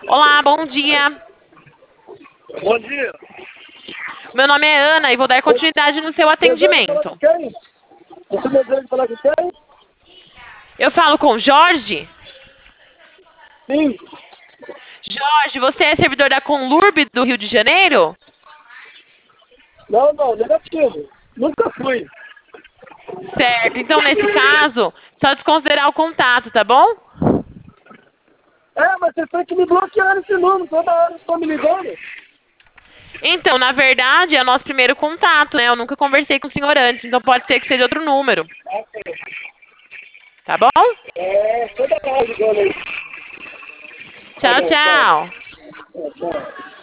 Olá, bom dia. Bom dia. Meu nome é Ana e vou dar continuidade no seu Deseja falar com atendimento. quem? Você deseja falar com quem? Eu falo com Jorge. Sim. Jorge, você é servidor da Conlurb do Rio de Janeiro? Não, não, negativo. Nunca fui. Certo. Então, nesse caso, só desconsiderar o contato, tá bom? Mas você tem que me bloquear esse número. Toda hora estão me ligando. Então, na verdade, é o nosso primeiro contato, né? Eu nunca conversei com o senhor antes, então pode ser que seja outro número. Tá bom? Toda hora ligando aí. Tá Tchau, bom, tchau. tchau. Tchau.